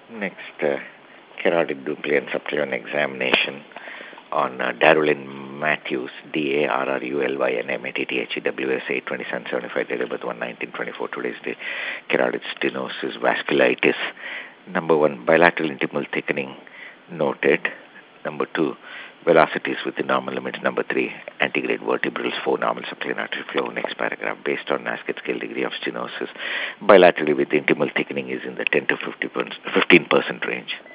Next, carotid Duplin subclinical examination on Darulyn Matthews, Darrulyn Matthews, 8/27/75, date of birth 1/19/24. Today's day, carotid stenosis, vasculitis. Number one, bilateral intimal thickening noted. Number two, velocities within normal limits. Number three, antegrade vertebrals, 4 normal subclinical artery flow. Next paragraph, based on Nasket scale degree of stenosis, bilaterally with intimal thickening is in the 10 to 15% range.